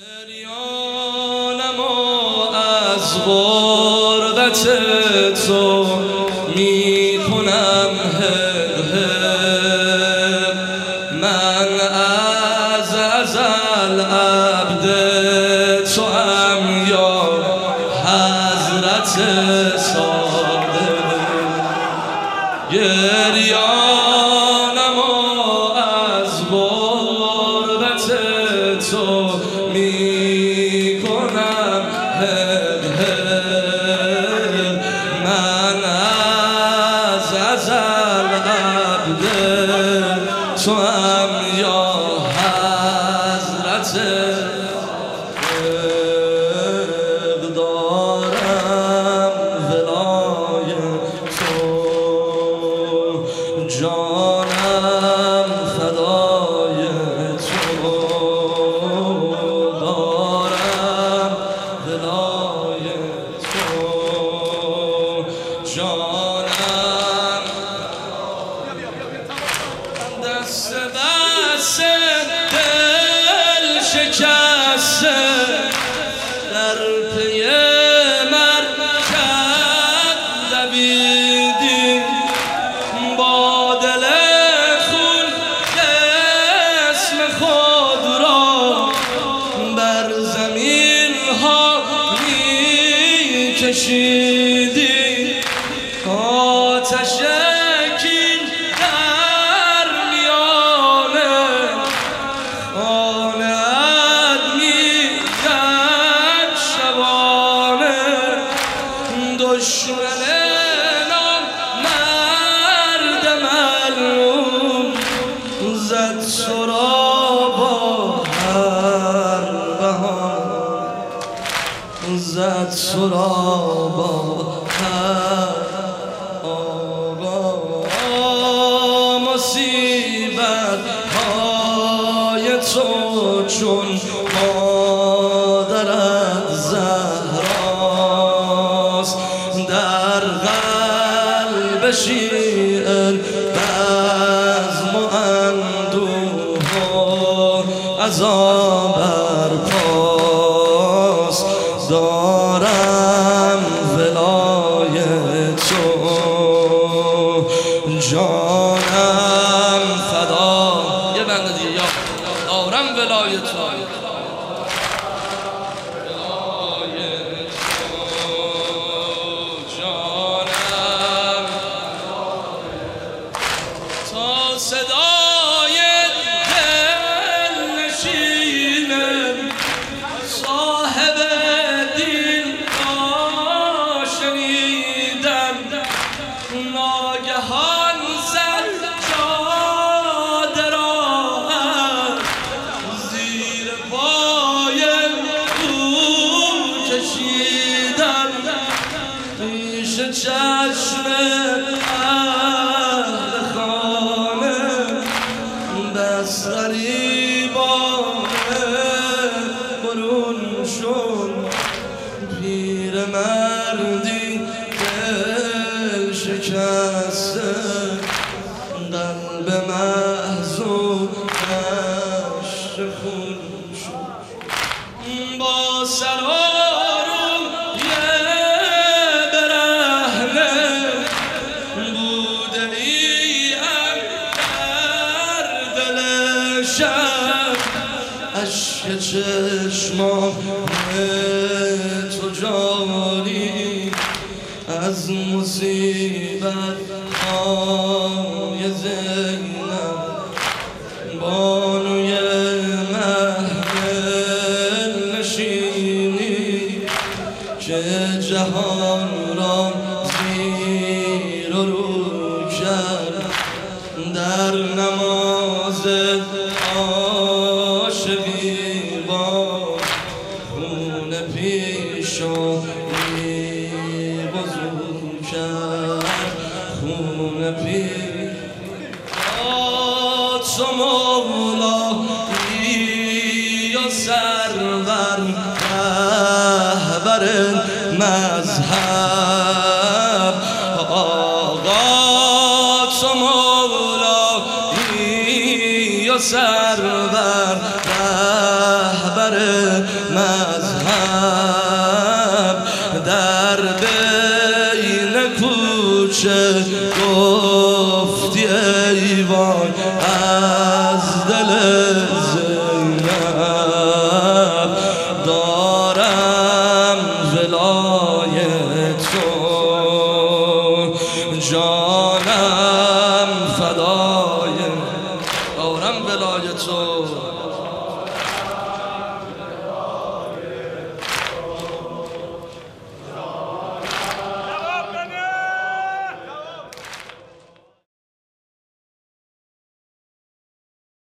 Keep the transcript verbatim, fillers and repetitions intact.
گریانم و از غربت تو می کنم هق هق. من از ازل عبد تو ام یا حضرت صادق. گریانم و از غربت تو می کنم هق هق. من از ازل عبد تو ام یا حضرت صادق. دارم ولایت تو جانم فدای تو. دارم ولای تو جانم دست بس دل شکسته در پی مرکب دویدی. با دل خون اسم خود را بر زمین ها می کشیدی. آتش کین در میانه خانه ات می زد شبانه. دشمن نامرد مظلوم زد تو را با هر بهانه. زد تو را با هر آوا. مصیبت های تو چون مادرت زهراست در قلب شیعه بزم و اندوه و عذاب برپاست. دارم ولای تو جانم فدا. یه بنده دیگه یا دارم ولای تو جانم تا صدای دل نشینه صاحب دین را شنیدم. ناگهان زد جاده را زیر پای او کشیدم. پیش چشم اهل خانه بس غریبانه برون شد. پیر مردی دل شکسته قلب محزون گشت خون شد. با سر و روی برهنه بوده ای ام در دل شب. اشک چشمان تو جاری از مصیبت های زینب. بانوی محمل نشینی که جهان را زیر و رو کرد در نماز عاشقی با خون پیشانی بزرگ کرد. خون پیشانی تو مولایی و سرور رهبر مذهب. آقا تو مولایی و سرور رهبر مذهب در بین کوچه